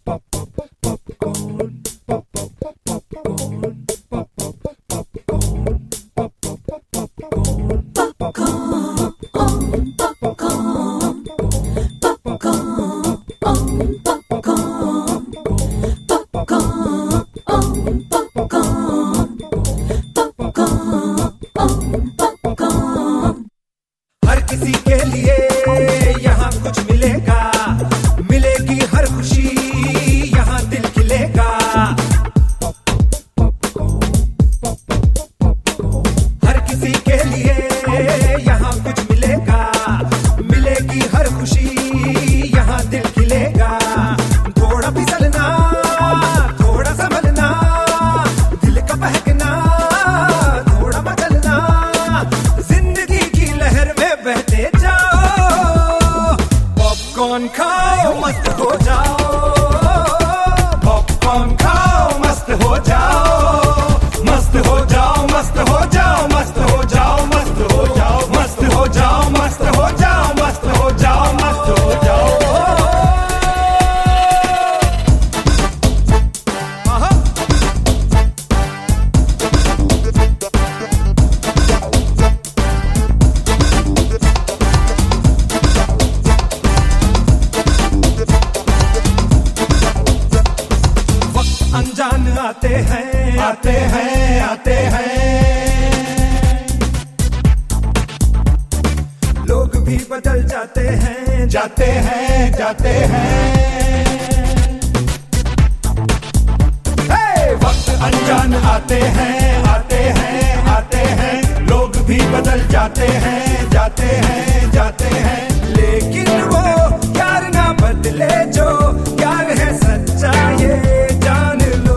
हर किसी के लिए यहाँ कुछ मिलेगा, मिलेगी हर खुशी, यहाँ दिल खिलेगा। हर किसी के लिए यहाँ कुछ मिलेगा, मिलेगी हर खुशी, यहाँ दिल खिलेगा। थोड़ा फिसलना, थोड़ा संभलना, दिल का बहकना, थोड़ा मचलना, जिंदगी की लहर में बहते जाओ। पॉपकॉर्न खाओ मस्त हो जाओ, पॉपकॉर्न खाओ मस्त हो जाओ, मस्त हो जाओ, मस्त हो जाओ, मस्त हो जाओ, मस्त हो जाओ, मस्त हो जाओ, मस्त हो जाओ, मस्त हो जाओ, मस्त हो जाओ। अनजान आते हैं, आते हैं, आते हैं, लोग भी बदल जाते हैं, जाते हैं, जाते हैं। वक्त अनजान आते हैं, आते हैं, आते हैं, लोग भी बदल जाते हैं, जाते हैं, जाते हैं। लेकिन वो प्यार ना बदले जो प्यार है सच्चा, ये जान लो।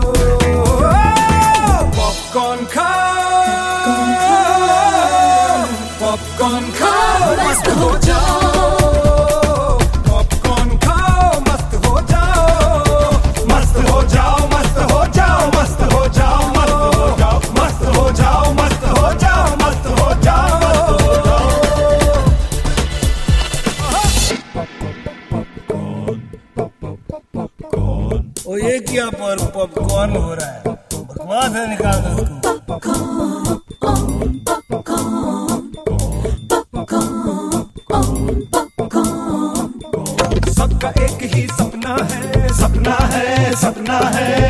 पॉपकॉर्न खाओ, पॉपकॉर्न खाओ मस्त हो जाओ, पॉपकॉर्न खाओ मस्त हो जाओ, मस्त हो जाओ, मस्त हो जाओ, मस्त हो जाओ, मस्त हो जाओ, मस्त हो जाओ, मस्त हो जाओ, मस्त हो जाओ, ओ ये क्या पर पॉपकॉर्न हो रहा है? बकवास है, निकाल दो इसको। सबका एक ही सपना है, सपना है, सपना है,